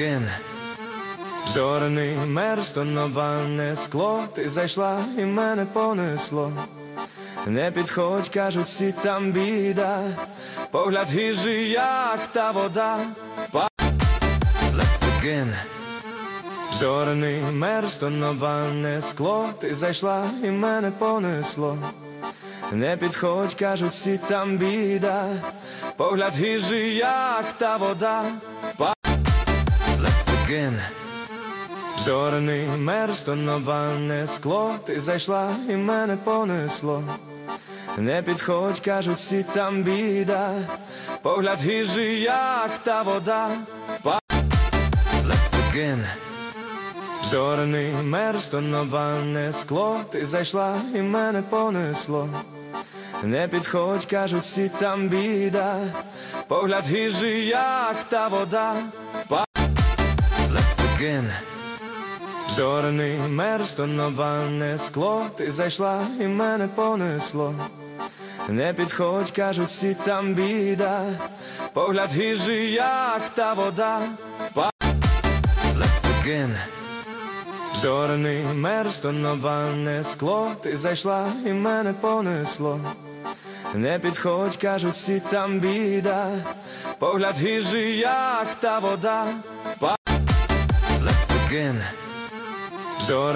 begin. Чорний мерстоноване скло, ти зайшла і мене понесло. Не підходь, кажуть всі, там біда, погляд гірший, як та вода. Let's begin. Чорний мерстоноване скло, ти зайшла і мене понесло. Не підходь, кажуть всі, там біда, погляд гірший, як та вода. Let's begin. Чорний мерстоноване скло, ти зайшла і мене понесло. Не підходь, кажуть всі, там біда, погляд гірший, як та вода. Let's begin. Чорний мерстоноване скло, ти зайшла і мене понесло. Не підходь, кажуть всі, там біда, погляд гірший, як та вода. Let's begin. Чорний мерстоноване скло, ти зайшла і мене понесло. Не підходь, кажуть всі, там біда, погляд гірший, як та вода. Let's begin. Чорний мерстоноване скло, ти зайшла і мене понесло. Не підходь, кажуть всі, там біда, погляд гірший, як та вода. Let's begin.